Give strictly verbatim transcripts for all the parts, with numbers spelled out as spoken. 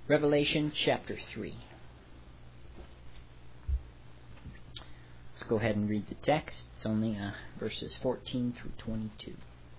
Revelation chapter three. Let's go ahead and read the text. It's only uh, verses fourteen through twenty-two.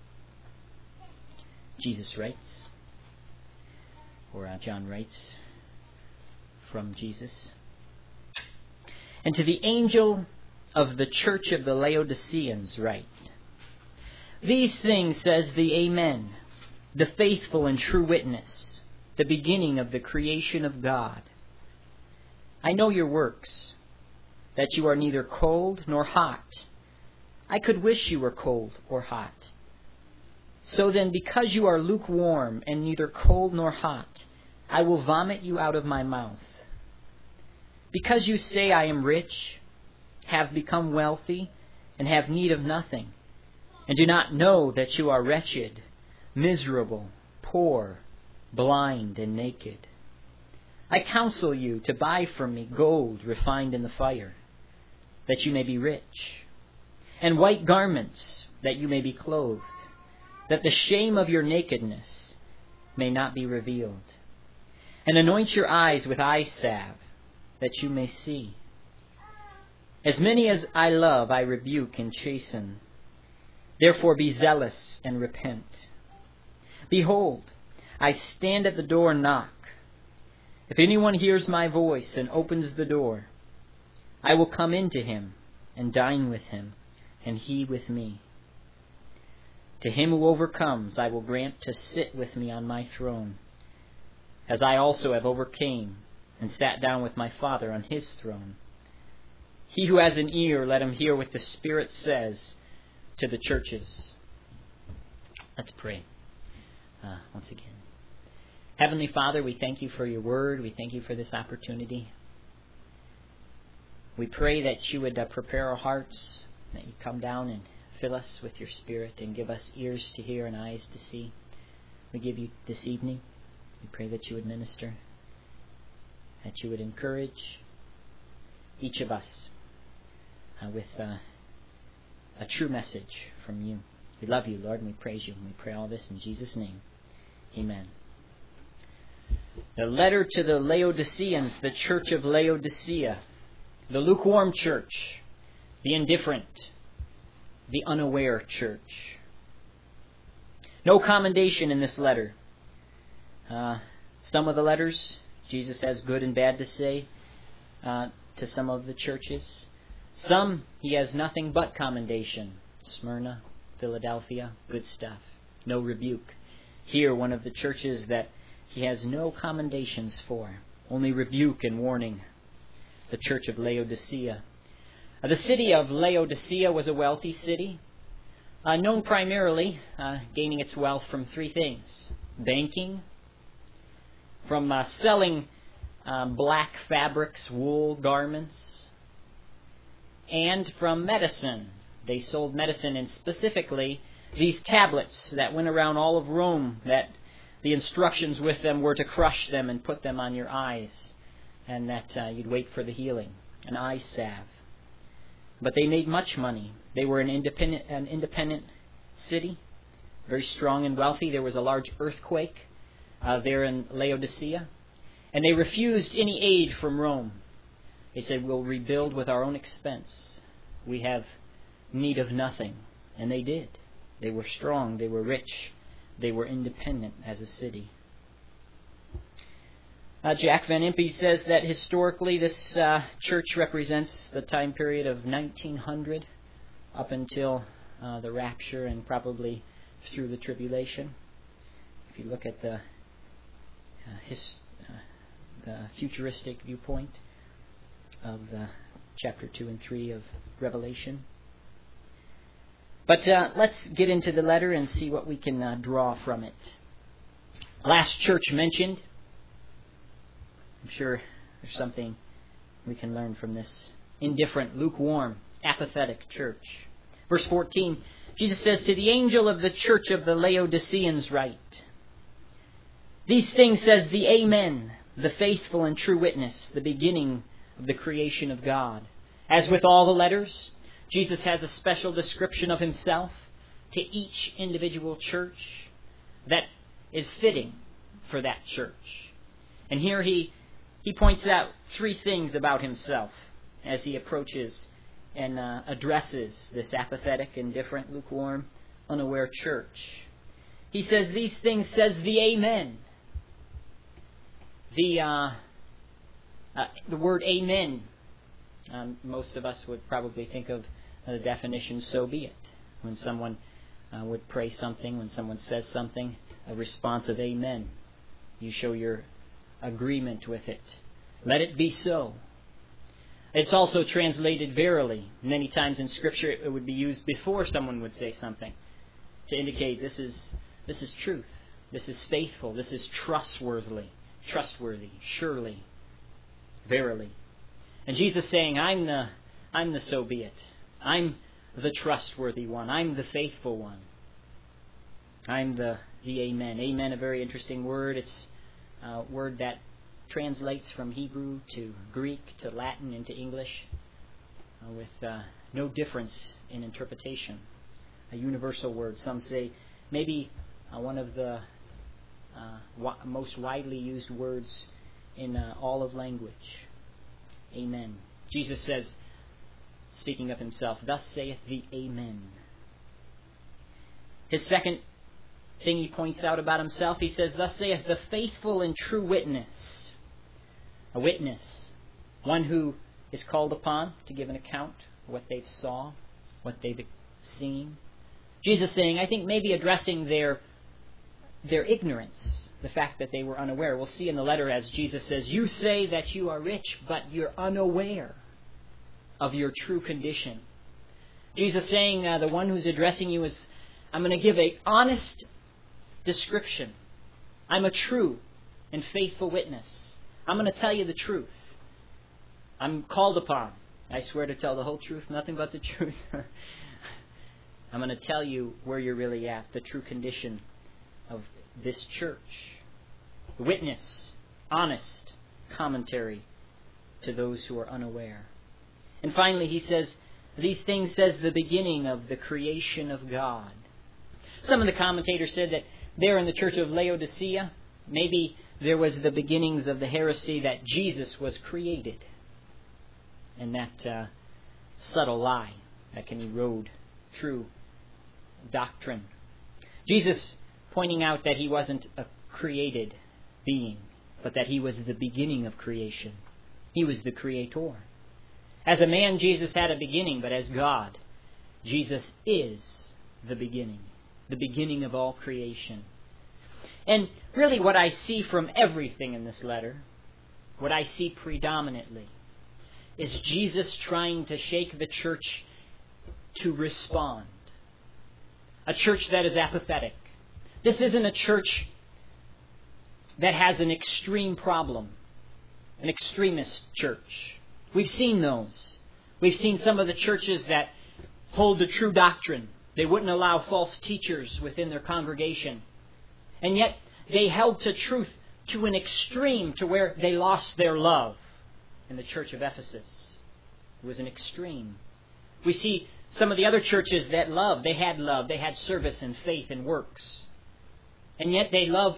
Jesus writes, or uh, John writes from Jesus. And to the angel of the church of the Laodiceans write, These things says the Amen, the faithful and true witness, the beginning of the creation of God. I know your works, that you are neither cold nor hot. I could wish you were cold or hot. So then, because you are lukewarm and neither cold nor hot, I will vomit you out of my mouth. Because you say I am rich, have become wealthy, and have need of nothing, and do not know that you are wretched, miserable, poor, blind, and naked. I counsel you to buy from me gold refined in the fire, that you may be rich, and white garments, that you may be clothed, that the shame of your nakedness may not be revealed. And anoint your eyes with eye salve, that you may see. As many as I love, I rebuke and chasten. Therefore be zealous and repent. Behold, I stand at the door and knock. If anyone hears my voice and opens the door, I will come into him and dine with him, and he with me. To him who overcomes, I will grant to sit with me on my throne, as I also have overcame and sat down with my Father on his throne. He who has an ear, let him hear what the Spirit says to the churches. Let's pray uh, once again. Heavenly Father, we thank you for your word. We thank you for this opportunity. We pray that you would uh, prepare our hearts, that you come down and fill us with your Spirit and give us ears to hear and eyes to see. We give you this evening. We pray that you would minister, that you would encourage each of us uh, with uh, a true message from you. We love you, Lord, and we praise you. And we pray all this in Jesus' name. Amen. The letter to the Laodiceans, the church of Laodicea, the lukewarm church, the indifferent, the unaware church. No commendation in this letter. Uh, some of the letters, Jesus has good and bad to say uh, to some of the churches. Some, he has nothing but commendation. Smyrna, Philadelphia, good stuff. No rebuke. Here, one of the churches that he has no commendations for, only rebuke and warning. The church of Laodicea. Uh, the city of Laodicea was a wealthy city, uh, known primarily, uh, gaining its wealth from three things. Banking, from uh, selling uh, black fabrics, wool garments, and from medicine. They sold medicine, and specifically these tablets that went around all of Rome, that the instructions with them were to crush them and put them on your eyes, and that uh, you'd wait for the healing, an eye salve. But they made much money. They were an independent, an independent city, very strong and wealthy. There was a large earthquake uh, there in Laodicea, and they refused any aid from Rome. They said, we'll rebuild with our own expense. We have need of nothing. And they did. They were strong. They were rich. They were independent as a city. Uh, Jack Van Impe says that historically this uh, church represents the time period of nineteen hundred up until uh, the rapture and probably through the tribulation. If you look at the, uh, his, uh, the futuristic viewpoint of the chapter two and three of Revelation. But uh, let's get into the letter and see what we can uh, draw from it. Last church mentioned. I'm sure there's something we can learn from this indifferent, lukewarm, apathetic church. Verse fourteen, Jesus says, to the angel of the church of the Laodiceans write, These things says the Amen, the faithful and true witness, the beginning of the creation of God. As with all the letters, Jesus has a special description of himself to each individual church that is fitting for that church. And here he, he points out three things about himself as he approaches and uh, addresses this apathetic, indifferent, lukewarm, unaware church. He says, these things says the Amen. The, uh, uh, the word Amen, um, most of us would probably think of the definition, so be it. When someone uh, would pray something, when someone says something, a response of Amen. You show your agreement with it. Let it be so. It's also translated verily. Many times in Scripture it would be used before someone would say something to indicate this is this is truth. This is faithful. This is trustworthy. Trustworthy. Surely. Verily. And Jesus saying, I'm the I'm the so be it. I'm the trustworthy one. I'm the faithful one. I'm the the Amen. Amen, a very interesting word. It's a word that translates from Hebrew to Greek to Latin into English uh, with uh, no difference in interpretation. A universal word. Some say maybe uh, one of the uh, wa- most widely used words in uh, all of language. Amen. Jesus says, speaking of himself, thus saith the Amen. His second thing he points out about himself, he says, thus saith the faithful and true witness. A witness, one who is called upon to give an account of what they've saw, what they've seen. Jesus saying, I think maybe addressing their their ignorance, the fact that they were unaware. We'll see in the letter as Jesus says, you say that you are rich, but you're unaware of your true condition. Jesus saying, uh, the one who's addressing you is, I'm going to give an honest description. I'm a true and faithful witness. I'm going to tell you the truth. I'm called upon. I swear to tell the whole truth, nothing but the truth. I'm going to tell you where you're really at, the true condition of this church. Witness, honest commentary to those who are unaware. And finally, he says, these things says the beginning of the creation of God. Some of the commentators said that there in the church of Laodicea, maybe there was the beginnings of the heresy that Jesus was created. And that uh, subtle lie that can erode true doctrine. Jesus pointing out that he wasn't a created being, but that he was the beginning of creation. He was the creator. As a man, Jesus had a beginning, but as God, Jesus is the beginning, the beginning of all creation. And really what I see from everything in this letter, what I see predominantly, is Jesus trying to shake the church to respond. A church that is apathetic. This isn't a church that has an extreme problem, an extremist church. We've seen those. We've seen some of the churches that hold the true doctrine. They wouldn't allow false teachers within their congregation. And yet they held to truth to an extreme to where they lost their love. In the church of Ephesus, it was an extreme. We see some of the other churches that loved. They had love. They had service and faith and works. And yet they loved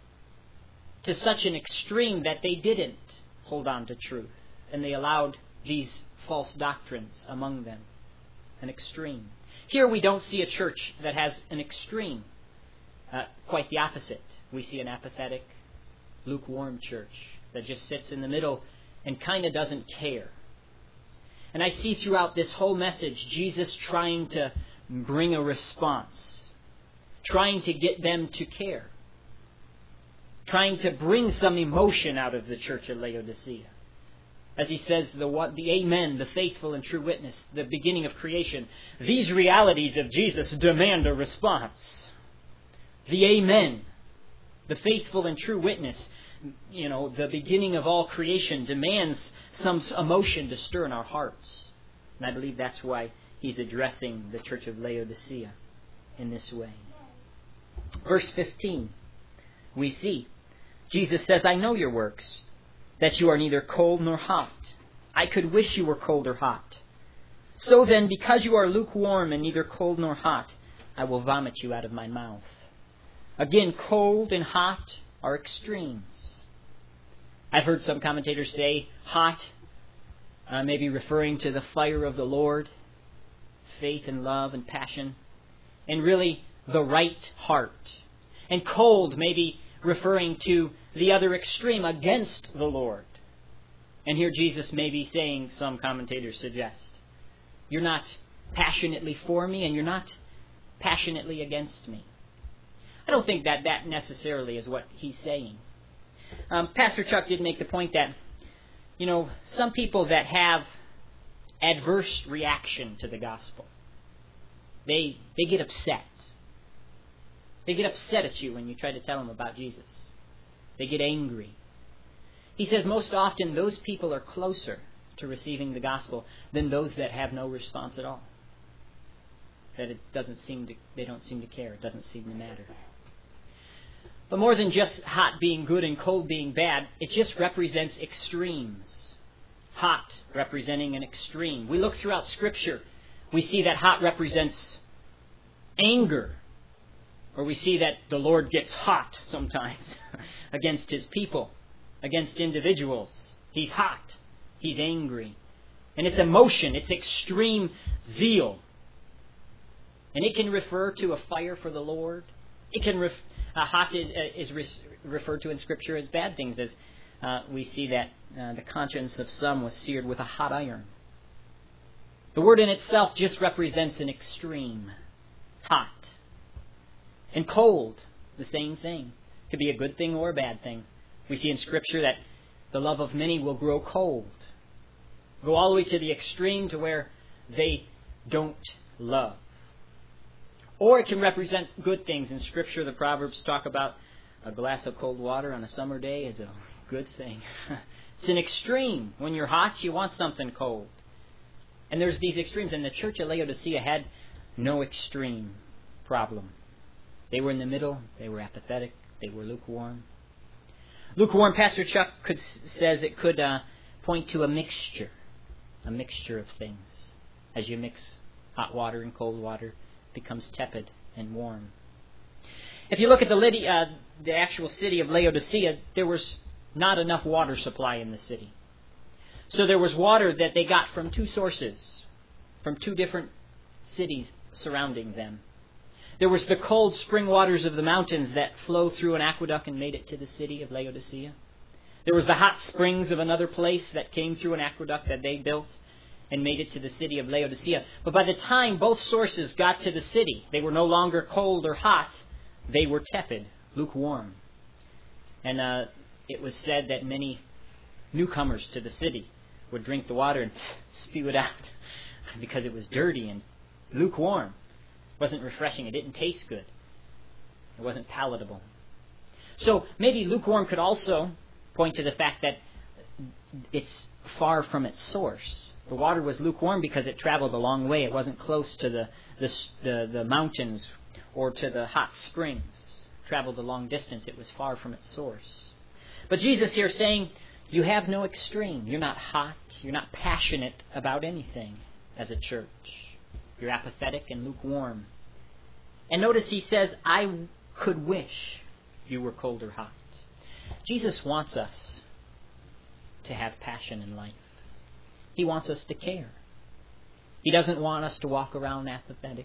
to such an extreme that they didn't hold on to truth. And they allowed these false doctrines among them. An extreme. Here we don't see a church that has an extreme. Uh, quite the opposite. We see an apathetic, lukewarm church that just sits in the middle and kind of doesn't care. And I see throughout this whole message Jesus trying to bring a response. Trying to get them to care. Trying to bring some emotion out of the church of Laodicea. As he says, the what, the Amen, the faithful and true witness, the beginning of creation. These realities of Jesus demand a response. The Amen, the faithful and true witness, you know, the beginning of all creation demands some emotion to stir in our hearts. And I believe that's why he's addressing the church of Laodicea in this way. Verse fifteen, we see Jesus says, I know your works, that you are neither cold nor hot. I could wish you were cold or hot. So then, because you are lukewarm and neither cold nor hot, I will vomit you out of my mouth. Again, cold and hot are extremes. I've heard some commentators say hot, uh, maybe referring to the fire of the Lord, faith and love and passion, and really the right heart. And cold, maybe referring to the other extreme, against the Lord. And here Jesus may be saying, some commentators suggest, you're not passionately for me and you're not passionately against me. I don't think that that necessarily is what he's saying. Um, Pastor Chuck did make the point that, you know, some people that have adverse reaction to the gospel, they they get upset. They get upset at you when you try to tell them about Jesus. They get angry. He says most often those people are closer to receiving the gospel than those that have no response at all. That it doesn't seem to, they don't seem to care. It doesn't seem to matter. But more than just hot being good and cold being bad, it just represents extremes. Hot representing an extreme. We look throughout Scripture, we see that hot represents anger. Or we see that the Lord gets hot sometimes against His people, against individuals. He's hot. He's angry. And it's emotion. It's extreme zeal. And it can refer to a fire for the Lord. It can ref- uh, hot is, uh, is re- referred to in Scripture as bad things, as uh, we see that uh, the conscience of some was seared with a hot iron. The word in itself just represents an extreme. Hot. And cold, the same thing. It could be a good thing or a bad thing. We see in Scripture that the love of many will grow cold. Go all the way to the extreme to where they don't love. Or it can represent good things. In Scripture, the Proverbs talk about a glass of cold water on a summer day is a good thing. It's an extreme. When you're hot, you want something cold. And there's these extremes. And the church at Laodicea had no extreme problem. They were in the middle. They were apathetic. They were lukewarm. Lukewarm, Pastor Chuck could, says it could uh, point to a mixture. A mixture of things. As you mix hot water and cold water, it becomes tepid and warm. If you look at the, Lydi- uh, the actual city of Laodicea, there was not enough water supply in the city. So there was water that they got from two sources, from two different cities surrounding them. There was the cold spring waters of the mountains that flow through an aqueduct and made it to the city of Laodicea. There was the hot springs of another place that came through an aqueduct that they built and made it to the city of Laodicea. But by the time both sources got to the city, they were no longer cold or hot. They were tepid, lukewarm. And uh, it was said that many newcomers to the city would drink the water and spew it out because it was dirty and lukewarm. It wasn't refreshing. It didn't taste good. It wasn't palatable. So maybe lukewarm could also point to the fact that it's far from its source. The water was lukewarm because it traveled a long way. It wasn't close to the the the, the mountains or to the hot springs. It traveled a long distance. It was far from its source. But Jesus here is saying, you have no extreme. You're not hot. You're not passionate about anything as a church. You're apathetic and lukewarm. And notice he says, I could wish you were cold or hot. Jesus wants us to have passion in life. He wants us to care. He doesn't want us to walk around apathetic.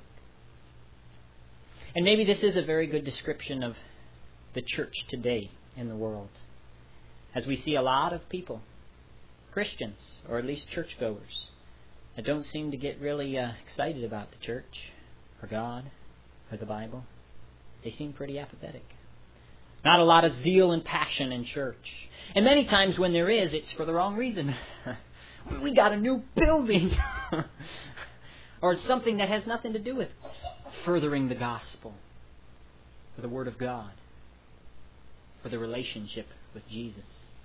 And maybe this is a very good description of the church today in the world. As we see a lot of people, Christians, or at least churchgoers, that don't seem to get really uh, excited about the church, or God, or the Bible. They seem pretty apathetic. Not a lot of zeal and passion in church. And many times when there is, it's for the wrong reason. We got a new building. Or it's something that has nothing to do with furthering the gospel, or the Word of God, or the relationship with Jesus.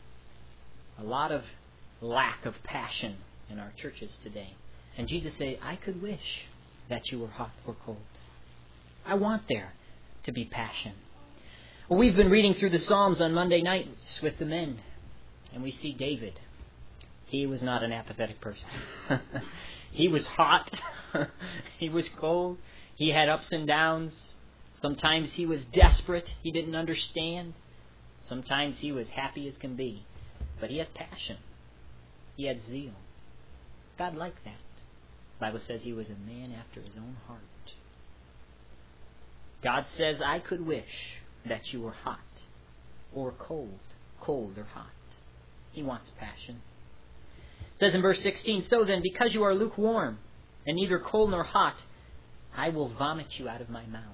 A lot of lack of passion in our churches today. And Jesus said, I could wish that you were hot or cold. I want there to be passion. Well, we've been reading through the Psalms on Monday nights with the men. And we see David. He was not an apathetic person. He was hot. He was cold. He had ups and downs. Sometimes he was desperate. He didn't understand. Sometimes he was happy as can be. but he had passion. He had zeal. God liked that. The Bible says he was a man after his own heart. God says, I could wish that you were hot or cold, cold or hot. He wants passion. It says in verse sixteen, so then, because you are lukewarm and neither cold nor hot, I will vomit you out of my mouth.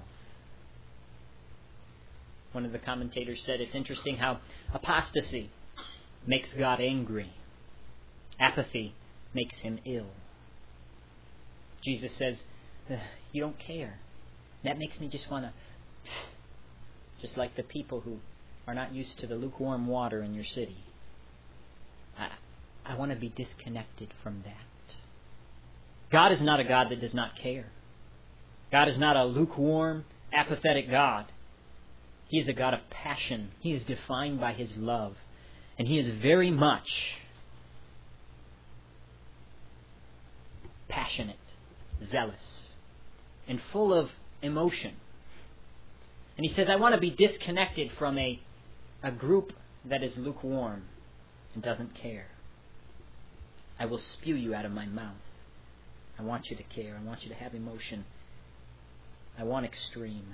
One of the commentators said it's interesting how apostasy makes God angry. Apathy makes him ill. Jesus says, you don't care. That makes me just want to, just like the people who are not used to the lukewarm water in your city. I, I want to be disconnected from that. God is not a God that does not care. God is not a lukewarm, apathetic God. He is a God of passion. He is defined by His love. And He is very much passionate, zealous, and full of emotion. And He says, I want to be disconnected from a, a group that is lukewarm and doesn't care. I will spew you out of my mouth. I want you to care. I want you to have emotion. I want extreme.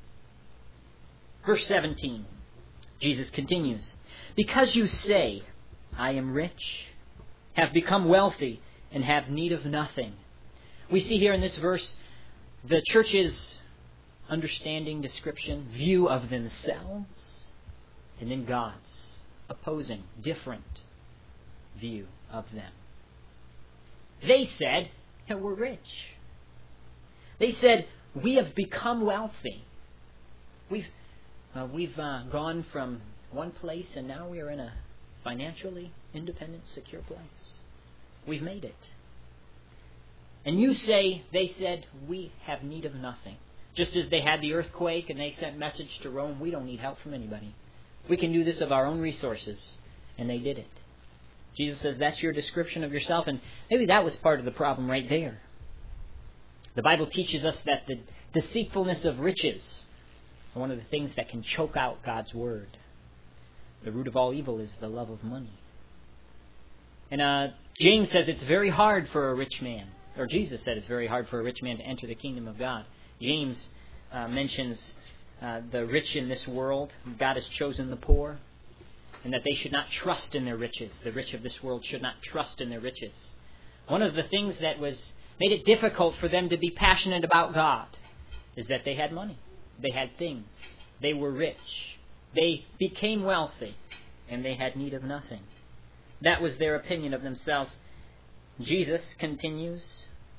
Verse seventeen, Jesus continues, because you say, I am rich, have become wealthy, and have need of nothing. We see here in this verse the church's understanding, description, view of themselves, and then God's opposing, different view of them. They said that we're rich. They said, we have become wealthy. We've uh, we've uh, gone from one place and now we are in a financially independent, secure place. We've made it. And you say, they said, we have need of nothing. Just as they had the earthquake and they sent message to Rome, we don't need help from anybody. We can do this of our own resources. And they did it. Jesus says, that's your description of yourself. And maybe that was part of the problem right there. The Bible teaches us that the deceitfulness of riches are one of the things that can choke out God's Word. The root of all evil is the love of money. And uh, James says it's very hard for a rich man, or Jesus said it's very hard for a rich man to enter the kingdom of God. James uh, mentions uh, the rich in this world. God has chosen the poor, and that they should not trust in their riches. The rich of this world should not trust in their riches. One of the things that was made it difficult for them to be passionate about God is that they had money. They had things. They were rich. They became wealthy, and they had need of nothing. That was their opinion of themselves. Jesus continues,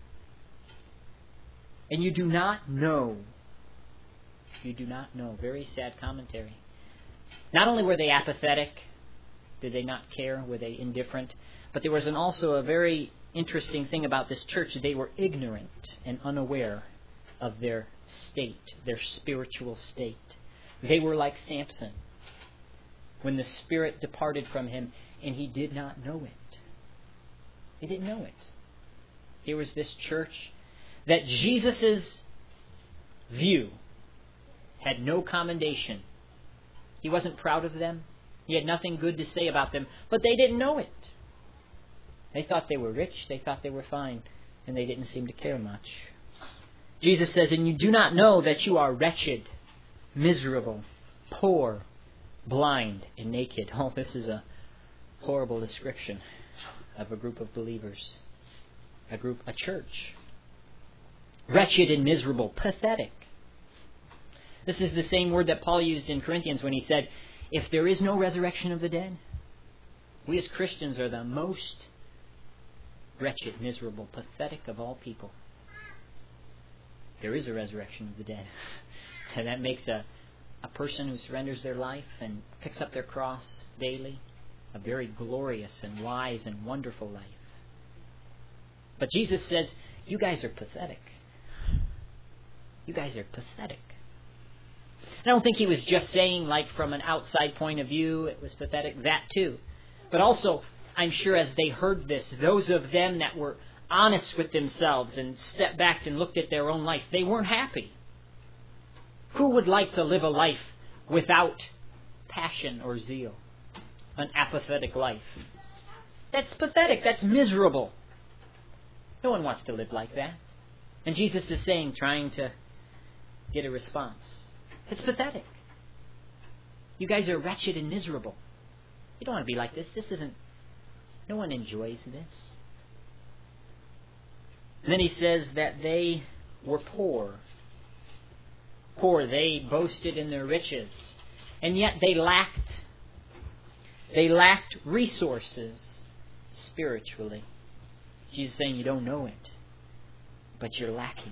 and you do not know. You do not know. Very sad commentary. Not only were they apathetic, did they not care, were they indifferent, but there was an also a very interesting thing about this church. They were ignorant and unaware of their state, their spiritual state. They were like Samson, when the Spirit departed from him and he did not know it. He didn't know it. Here was this church that Jesus' view had no commendation. He wasn't proud of them. He had nothing good to say about them, but they didn't know it. They thought they were rich, they thought they were fine, and they didn't seem to care much. Jesus says, and you do not know that you are wretched, miserable, poor, blind, and naked. Oh, this is a horrible description of a group of believers. A group, a church. Wretched and miserable, pathetic. This is the same word that Paul used in Corinthians when he said, if there is no resurrection of the dead, we as Christians are the most wretched, miserable, pathetic of all people. There is a resurrection of the dead. And that makes a, a person who surrenders their life and picks up their cross daily a very glorious and wise and wonderful life. But Jesus says, you guys are pathetic. You guys are pathetic. I don't think he was just saying, like, from an outside point of view, it was pathetic. That too. But also, I'm sure as they heard this, those of them that were honest with themselves and stepped back and looked at their own life, they weren't happy. Who would like to live a life without passion or zeal? an apathetic life. That's pathetic. That's miserable. No one wants to live like that. And Jesus is saying, trying to get a response, it's pathetic. You guys are wretched and miserable. You don't want to be like this. This isn't... No one enjoys this. And then he says that they were poor. Poor. They boasted in their riches. And yet they lacked... They lacked resources spiritually. Jesus is saying you don't know it, but you're lacking.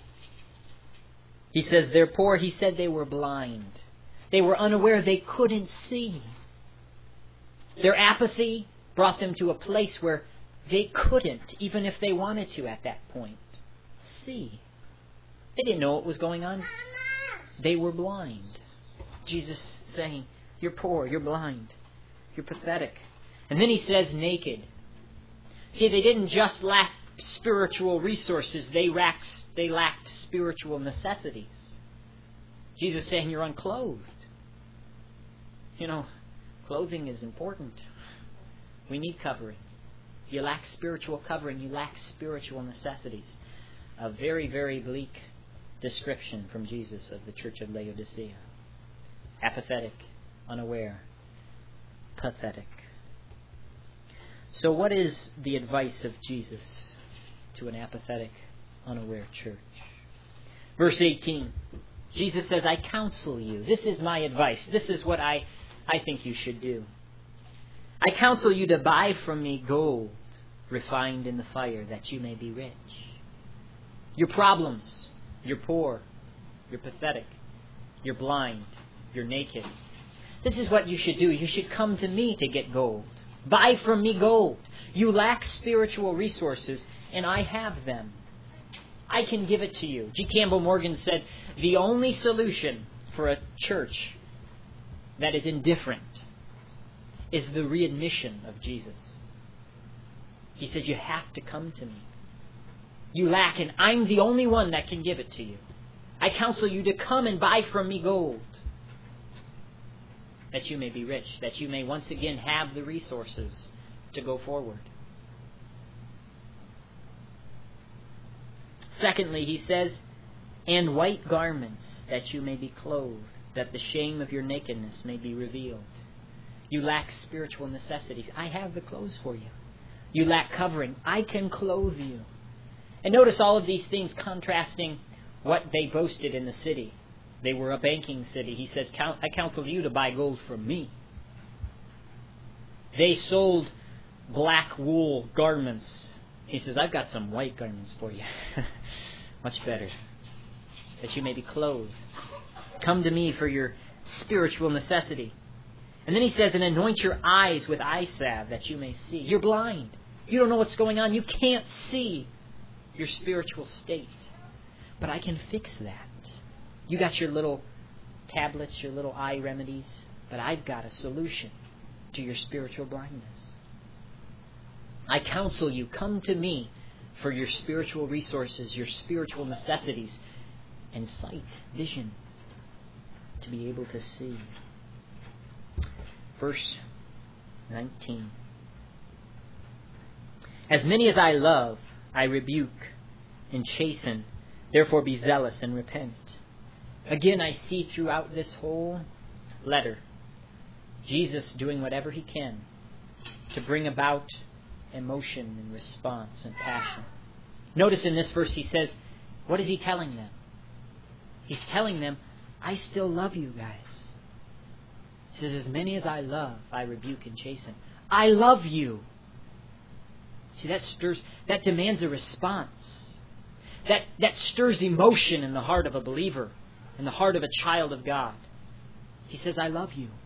He says they're poor. He said they were blind. They were unaware. They couldn't see. Their apathy brought them to a place where they couldn't, even if they wanted to at that point, see. They didn't know what was going on. They were blind. Jesus saying, you're poor, you're blind, you're pathetic. And then he says naked. See, they didn't just lack spiritual resources, they lacked, they lacked spiritual necessities. Jesus saying you're unclothed. You know, clothing is important. We need covering. You lack spiritual covering, you lack spiritual necessities. A very, very bleak description from Jesus of the church of Laodicea. Apathetic, unaware, pathetic. So what is the advice of Jesus to an apathetic, unaware church? Verse eighteen. Jesus says, I counsel you. This is my advice. This is what I, I think you should do. I counsel you to buy from me gold refined in the fire, that you may be rich. Your problems, you're poor, you're pathetic, you're blind, you're naked. This is what you should do. You should come to me to get gold. Buy from me gold. You lack spiritual resources, and I have them. I can give it to you. G. Campbell Morgan said, the only solution for a church that is indifferent is the readmission of Jesus. He says, you have to come to me. You lack, and I'm the only one that can give it to you. I counsel you to come and buy from me gold, that you may be rich, that you may once again have the resources to go forward. Secondly, he says, and white garments, that you may be clothed, that the shame of your nakedness may be revealed. You lack spiritual necessities. I have the clothes for you. You lack covering. I can clothe you. And notice all of these things contrasting what they boasted in the city. They were a banking city. He says, I counsel you to buy gold from me. They sold black wool garments. He says, I've got some white garments for you. Much better. That you may be clothed. Come to me for your spiritual necessity. And then he says, and anoint your eyes with eye salve, that you may see. You're blind. You don't know what's going on. You can't see your spiritual state. But I can fix that. You got your little tablets, your little eye remedies, but I've got a solution to your spiritual blindness. I counsel you, come to me for your spiritual resources, your spiritual necessities, and sight, vision, to be able to see. Verse nineteen. As many as I love, I rebuke and chasten. Therefore be zealous and repent. Again, I see throughout this whole letter Jesus doing whatever he can to bring about emotion and response and passion. Notice in this verse he says, what is he telling them? He's telling them, I still love you guys. He says, as many as I love, I rebuke and chasten. I love you. See, that stirs, that demands a response. That, that stirs emotion in the heart of a believer, in the heart of a child of God. He says, I love you.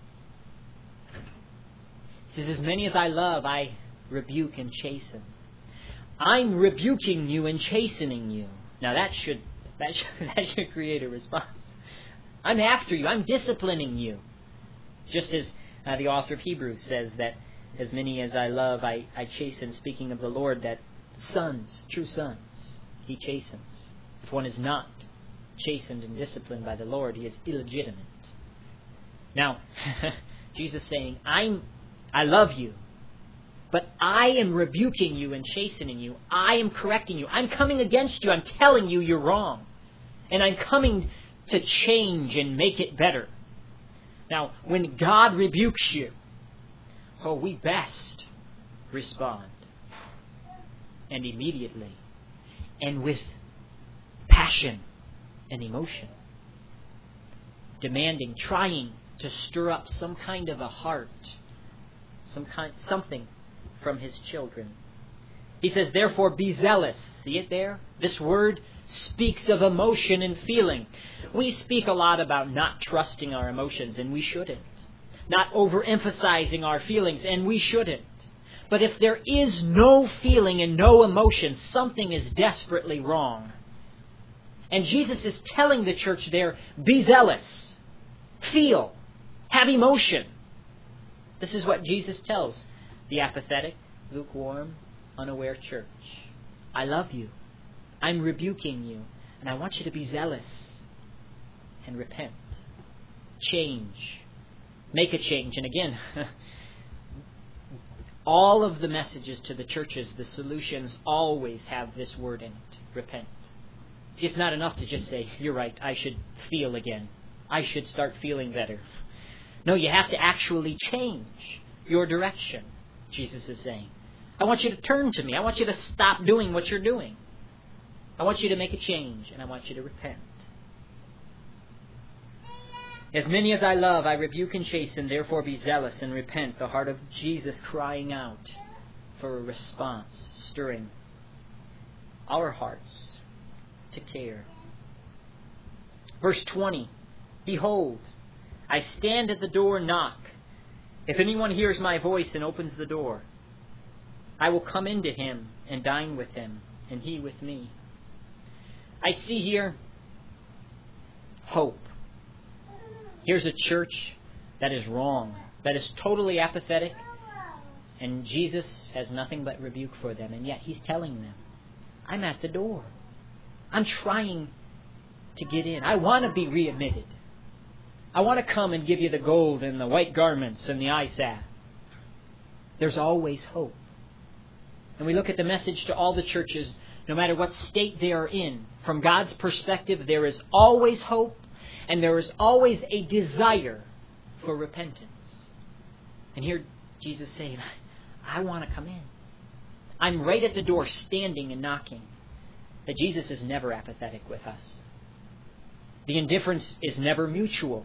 He says, as many as I love, I rebuke and chasten. I'm rebuking you and chastening you. Now that should, that should, that should create a response. I'm after you. I'm disciplining you. Just as uh, the author of Hebrews says that as many as I love, I, I chasten, speaking of the Lord, that sons, true sons, he chastens. If one is not chastened and disciplined by the Lord, he is illegitimate. Now, Jesus saying, I'm I love you. But I am rebuking you and chastening you. I am correcting you. I'm coming against you. I'm telling you you're wrong. And I'm coming to change and make it better. Now, when God rebukes you, oh, we best respond. And immediately. And with passion and emotion. Demanding, trying to stir up some kind of a heart. Some kind, something from His children. He says, therefore be zealous. See it there? This word speaks of emotion and feeling. We speak a lot about not trusting our emotions, and we shouldn't. Not overemphasizing our feelings, and we shouldn't. But if there is no feeling and no emotion, something is desperately wrong. And Jesus is telling the church there, be zealous. Feel. Have emotion. This is what Jesus tells the apathetic, lukewarm, unaware church. I love you. I'm rebuking you. And I want you to be zealous and repent. Change. Make a change. And again, all of the messages to the churches, the solutions always have this word in it. Repent. See, it's not enough to just say, you're right, I should feel again. I should start feeling better. No, you have to actually change your direction, Jesus is saying. I want you to turn to me. I want you to stop doing what you're doing. I want you to make a change, and I want you to repent. As many as I love, I rebuke and chasten, therefore be zealous and repent. The heart of Jesus crying out for a response, stirring our hearts to care. Verse twenty, behold, I stand at the door and knock. If anyone hears my voice and opens the door, I will come into him and dine with him, and he with me. I see here hope. Here's a church that is wrong, that is totally apathetic, and Jesus has nothing but rebuke for them, and yet He's telling them, I'm at the door. I'm trying to get in. I want to be readmitted. I want to come and give you the gold and the white garments and the eye salve. There's always hope. And we look at the message to all the churches, no matter what state they are in. From God's perspective, there is always hope, and there is always a desire for repentance. And here Jesus saying, I want to come in. I'm right at the door, standing and knocking. But Jesus is never apathetic with us. The indifference is never mutual.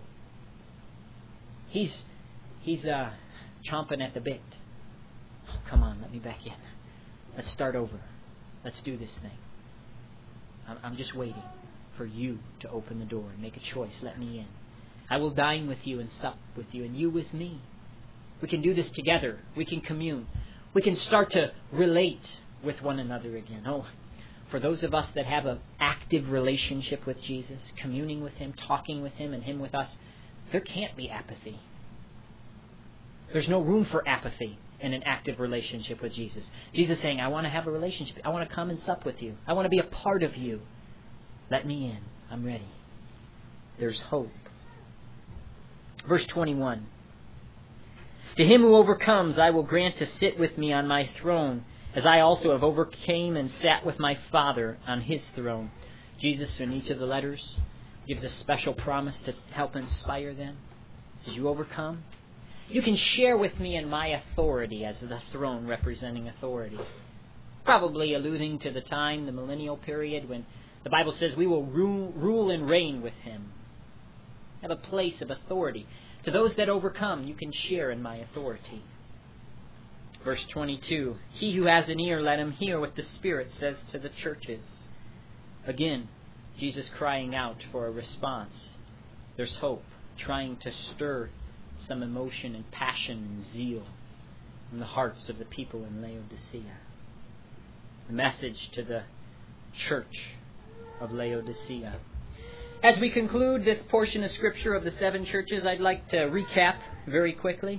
He's he's uh, chomping at the bit. Oh, come on, let me back in. Let's start over. Let's do this thing. I'm, I'm just waiting for you to open the door and make a choice. Let me in. I will dine with you and sup with you, and you with me. We can do this together. We can commune. We can start to relate with one another again. Oh, for those of us that have an active relationship with Jesus, communing with Him, talking with Him, and Him with us, there can't be apathy. There's no room for apathy in an active relationship with Jesus. Jesus is saying, I want to have a relationship. I want to come and sup with you. I want to be a part of you. Let me in. I'm ready. There's hope. Verse twenty-one. To him who overcomes, I will grant to sit with me on my throne, as I also have overcame and sat with my Father on His throne. Jesus, in each of the letters, gives a special promise to help inspire them. He says, you overcome. You can share with me in my authority as the throne representing authority. Probably alluding to the time, the millennial period, when the Bible says we will rule, rule and reign with Him. Have a place of authority. To those that overcome, you can share in my authority. Verse twenty-two, he who has an ear, let him hear what the Spirit says to the churches. Again, Jesus crying out for a response. There's hope, trying to stir some emotion and passion and zeal in the hearts of the people in Laodicea. The message to the church of Laodicea. As we conclude this portion of Scripture of the seven churches, I'd like to recap very quickly.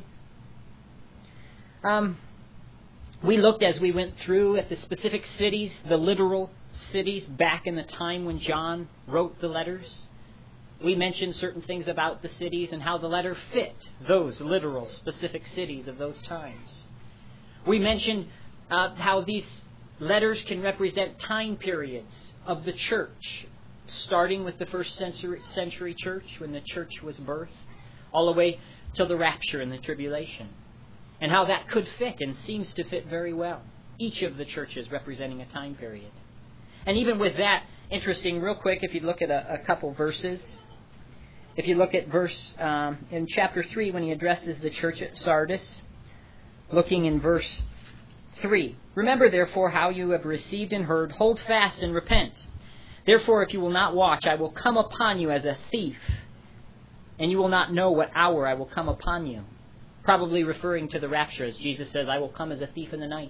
Um, we looked as we went through at the specific cities, the literal cities, back in the time when John wrote the letters. we mentioned certain things about the cities and how the letter fit those literal, specific cities of those times. We mentioned uh, how these letters can represent time periods of the church, starting with the first century, century church, when the church was birthed, all the way till the rapture and the tribulation, and how that could fit and seems to fit very well. Each of the churches representing a time period. And even with that, interesting, real quick, if you look at a, a couple verses, if you look at verse um, in chapter three, when he addresses the church at Sardis, looking in verse three, remember therefore how you have received and heard, hold fast and repent. Therefore, if you will not watch, I will come upon you as a thief, and you will not know what hour I will come upon you. Probably referring to the rapture, as Jesus says, I will come as a thief in the night.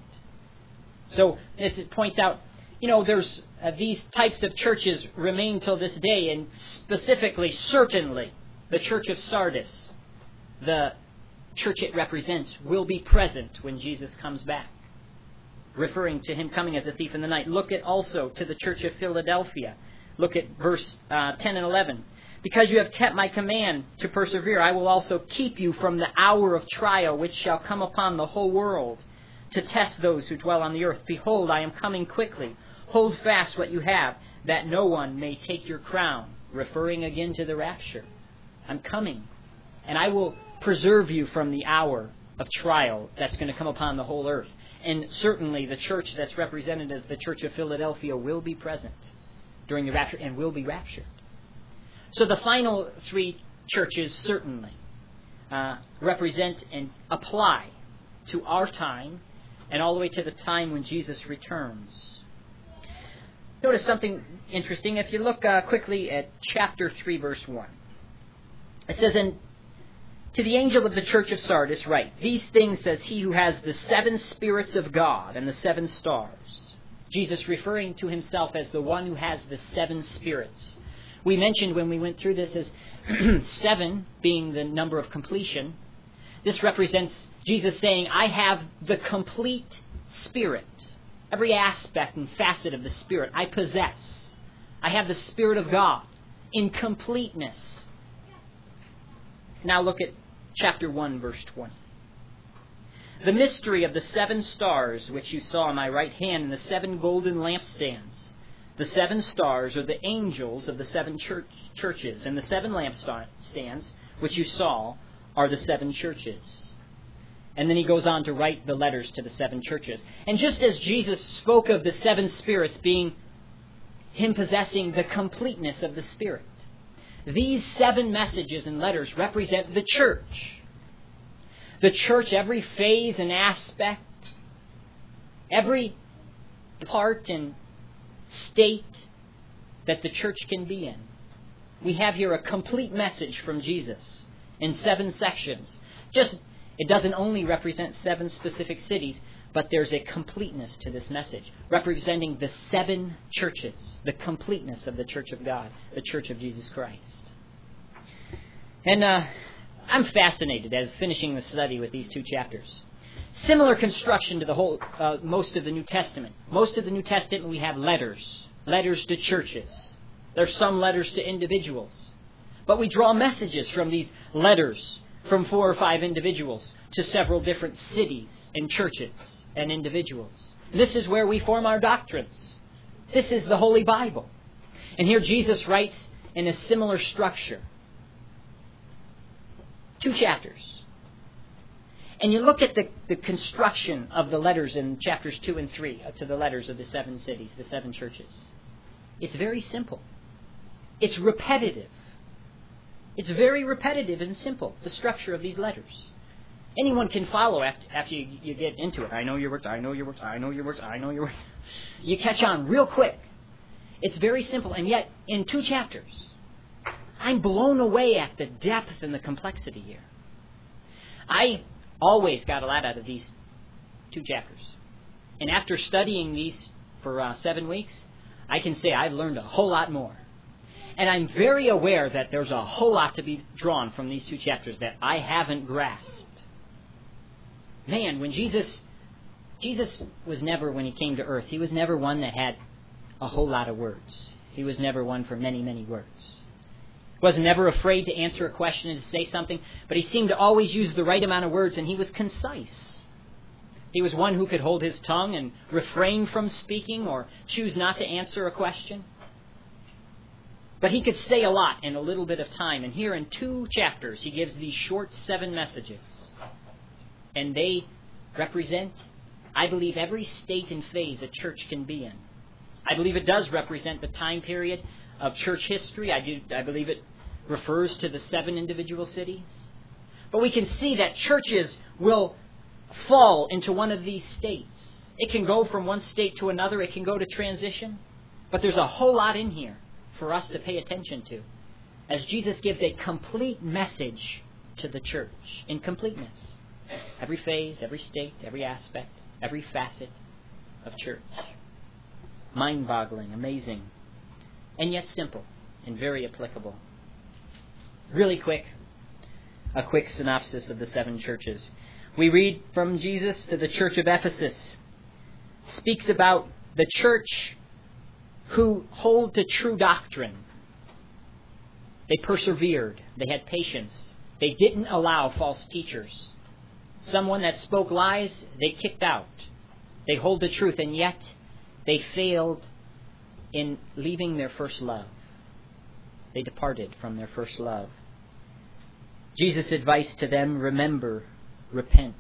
So this it points out, you know, there's uh, these types of churches remain till this day, and specifically, certainly, the church of Sardis, the church it represents, will be present when Jesus comes back, referring to him coming as a thief in the night. Look at also to the church of Philadelphia. Look at verse uh, ten and eleven. Because you have kept my command to persevere, I will also keep you from the hour of trial which shall come upon the whole world to test those who dwell on the earth. Behold, I am coming quickly. Hold fast what you have, that no one may take your crown. Referring again to the rapture. I'm coming, and I will preserve you from the hour of trial that's going to come upon the whole earth. And certainly the church that's represented as the Church of Philadelphia will be present during the rapture and will be raptured. So the final three churches certainly uh, represent and apply to our time and all the way to the time when Jesus returns. Notice something interesting. If you look uh, quickly at chapter three, verse one. It says, and to the angel of the church of Sardis write, these things says he who has the seven spirits of God and the seven stars. Jesus referring to himself as the one who has the seven spirits. We mentioned when we went through this as seven being the number of completion. This represents Jesus saying, I have the complete Spirit. Every aspect and facet of the Spirit I possess. I have the Spirit of God in completeness. Now look at chapter one, verse twenty. The mystery of the seven stars which you saw in my right hand and the seven golden lampstands. The seven stars are the angels of the seven church, churches, and the seven lampstands which you saw are the seven churches. And then he goes on to write the letters to the seven churches. And just as Jesus spoke of the seven spirits being him possessing the completeness of the Spirit, these seven messages and letters represent the church. The church, every phase and aspect, every part and state that the church can be in. We have here a complete message from Jesus in seven sections. Just, it doesn't only represent seven specific cities, but there's a completeness to this message, representing the seven churches, the completeness of the church of God, the church of Jesus Christ. And uh, I'm fascinated as finishing the study with these two chapters. Similar construction to the whole, uh, most of the New Testament. Most of the New Testament we have letters. Letters to churches. There's some letters to individuals. But we draw messages from these letters from four or five individuals to several different cities and churches and individuals. This is where we form our doctrines. This is the Holy Bible. And here Jesus writes in a similar structure. Two chapters. And you look at the, the construction of the letters in chapters two and three to the letters of the seven cities, the seven churches. It's very simple. It's repetitive. It's very repetitive and simple, the structure of these letters. Anyone can follow after, after you, you get into it. I know your works, I know your works, I know your works, I know your works. You catch on real quick. It's very simple, and yet in two chapters, I'm blown away at the depth and the complexity here. I always got a lot out of these two chapters. And after studying these for uh, seven weeks, I can say I've learned a whole lot more. And I'm very aware that there's a whole lot to be drawn from these two chapters that I haven't grasped. Man, when Jesus, Jesus was never, when he came to earth, he was never one that had a whole lot of words. He was never one for many, many words. He was never afraid to answer a question and to say something, but he seemed to always use the right amount of words, and he was concise. He was one who could hold his tongue and refrain from speaking or choose not to answer a question. But he could say a lot in a little bit of time. And here in two chapters, he gives these short seven messages. And they represent, I believe, every state and phase a church can be in. I believe it does represent the time period of church history. I do. I believe it refers to the seven individual cities. But we can see that churches will fall into one of these states. It can go from one state to another. It can go to transition. But there's a whole lot in here for us to pay attention to, as Jesus gives a complete message to the church in completeness. Every phase, every state, every aspect, every facet of church. Mind-boggling, amazing, and yet simple and very applicable. Really quick, a quick synopsis of the seven churches. We read from Jesus to the church of Ephesus. Speaks about the church who hold to true doctrine. They persevered. They had patience. They didn't allow false teachers. Someone that spoke lies, they kicked out. They hold the truth, and yet they failed in leaving their first love. They departed from their first love. Jesus' advice to them, remember, repent.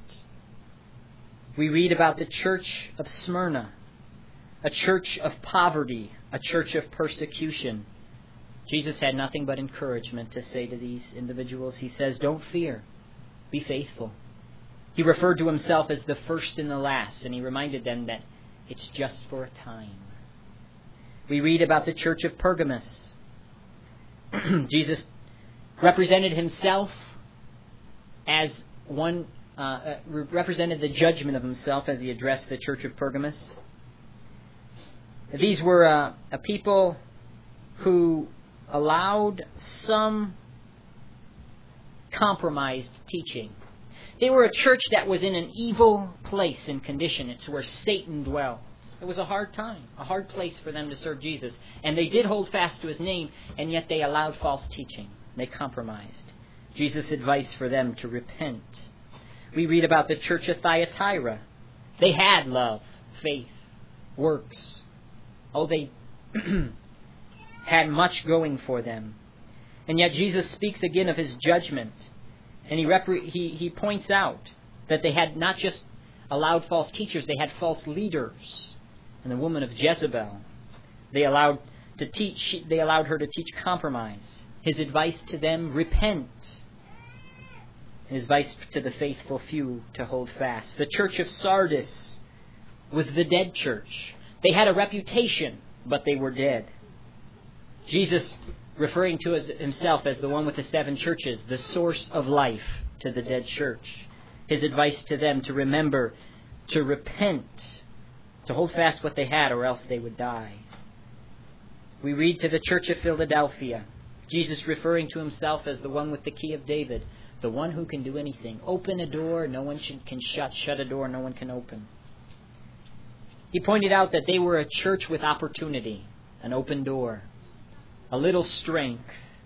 We read about the church of Smyrna, a church of poverty, a church of persecution. Jesus had nothing but encouragement to say to these individuals. He says, don't fear, be faithful. He referred to himself as the first and the last, and he reminded them that it's just for a time. We read about the church of Pergamos. Jesus represented himself as one, uh, represented the judgment of himself as he addressed the church of Pergamos. These were uh, a people who allowed some compromised teaching. They were a church that was in an evil place and condition. It's where Satan dwelled. It was a hard time, a hard place for them to serve Jesus. And they did hold fast to his name, and yet they allowed false teaching. They compromised. Jesus' advice for them to repent. We read about the church of Thyatira. They had love, faith, works. Oh, they had much going for them. And yet Jesus speaks again of his judgment. And he, repre- he he points out that they had not just allowed false teachers, they had false leaders. And the woman of Jezebel, they allowed to teach. They allowed her to teach compromise. His advice to them: repent. His advice to the faithful few to hold fast. The church of Sardis was the dead church. They had a reputation, but they were dead. Jesus, referring to himself as the one with the seven churches, the source of life to the dead church. His advice to them to remember, to repent, to hold fast what they had, or else they would die. We read to the church of Philadelphia, Jesus referring to himself as the one with the key of David, the one who can do anything. Open a door, no one can shut. Shut a door, no one can open. He pointed out that they were a church with opportunity, an open door, a little strength.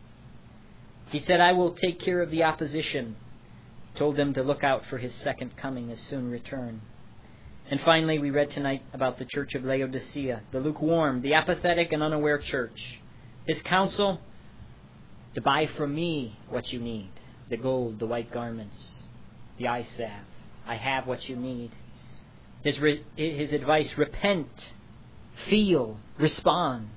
He said, I will take care of the opposition. Told them to look out for his second coming, his soon return. And finally, we read tonight about the church of Laodicea, the lukewarm, the apathetic and unaware church. His counsel, to buy from me what you need. The gold, the white garments, the eye salve. I have what you need. His, re- his advice, repent, feel, respond.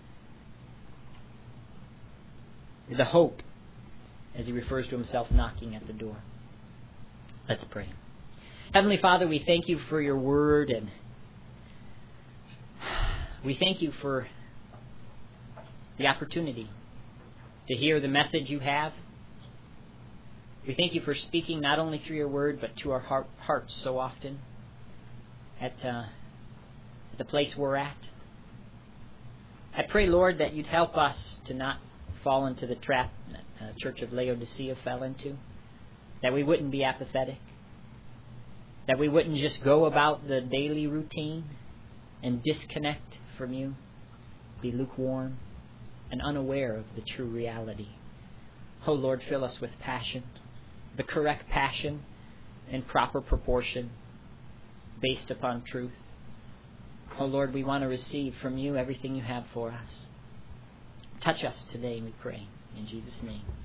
The hope, as he refers to himself, knocking at the door. Let's pray. Heavenly Father, we thank you for your word, and we thank you for the opportunity to hear the message you have. We thank you for speaking not only through your word, but to our heart, hearts so often at, uh, at the place we're at. I pray, Lord, that you'd help us to not fall into the trap that the Church of Laodicea fell into, that we wouldn't be apathetic, that we wouldn't just go about the daily routine and disconnect from you, be lukewarm and unaware of the true reality. Oh Lord, fill us with passion, the correct passion in proper proportion, based upon truth. Oh Lord, we want to receive from you everything you have for us. Touch us today, we pray. In Jesus' name.